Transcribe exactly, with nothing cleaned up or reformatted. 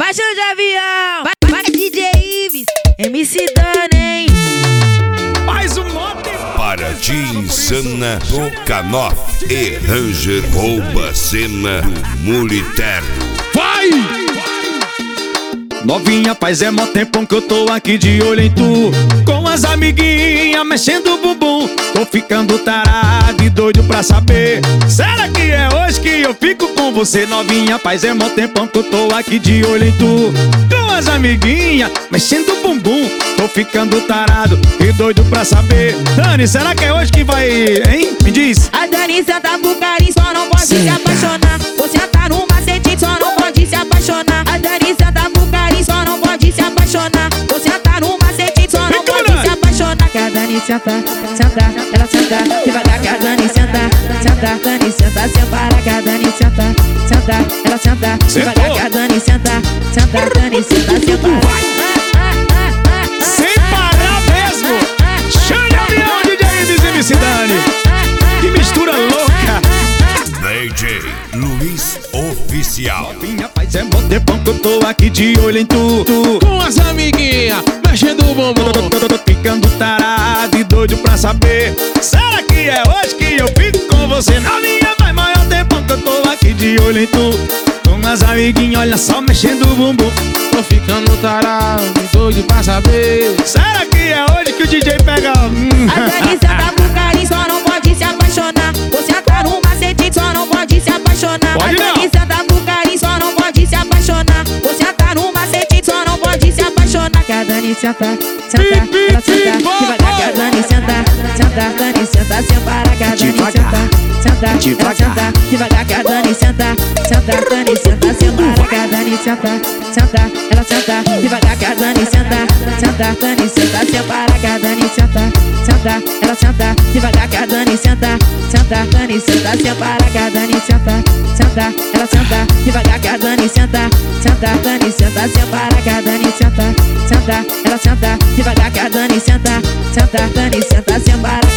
Baixa de avião, vai, vai D J Ives, M C Dani. Mais um mote. Para de insana, Tocanoff e Ranger rouba cena do Muliterno. Vai! Novinha, faz é mó tempão que eu tô aqui de olho em tu, com as amiguinhas mexendo o bumbum. Tô ficando tarado e doido pra saber, será que é hoje que eu fico com você? Novinha, faz é mó tempão que eu tô aqui de olho em tu, com as amiguinhas mexendo o bumbum. Tô ficando tarado e doido pra saber, Dani, será que é hoje que vai, hein? Me diz. A Dani senta pro carinho, só não pode se apaixonar. Você tá no macete, só não pode se apaixonar. A Dani senta pro carinho, só não pode se apaixonar. Você tá no macete, só não pode se apaixonar. Que a Dani senta, senta, ela senta devagar. Que a Dani senta, senta, Dani senta, sem parar. Que a Dani senta, senta, ela senta devagar. Que a Dani senta, senta, Dani senta, sem parar. Sem parar mesmo. Chame a união, D J Ives e M C Dani. Que mistura louca. D J Luiz Oficial. Minha paz é mó tempão que eu tô aqui de olho em tu, tu. Com as amiguinhas mexendo o bumbum. Tô, tô, tô, tô ficando tarado e doido pra saber, será que é hoje que eu fico com você? Novinha, faz maior tempão que eu tô aqui de olho em tu, com as amiguinhas, olha só, mexendo o bumbum. Tô ficando tarado e doido pra saber, será que é hoje que o D J pega? Hum. A Dani senta pro carinho, só não pode se apaixonar. Você tá no macete, só não pode se apaixonar. Pode a Dani senta pro carinho, só não pode se apaixonar. Você tá no macete, só não pode se apaixonar. Que a Dani senta, senta, ela senta devagar. Que a Dani senta, senta, Dani senta sem parar. Que a Dani senta, senta, ela senta devagar. Que a Dani senta, senta, Dani senta sem parar. Que a Dani senta, senta, ela senta devagar. Que a Dani senta, senta, Dani senta sem parar. Que a Dani senta, senta, ela senta devagar. Que a Dani senta, senta, Dani senta sem parar. Que a Dani senta, senta, ela senta devagar. Que a Dani senta, senta, Dani senta sem parar. Que a Dani senta, senta, ela senta devagar. Que a Dani senta, senta, Dani senta sem parar.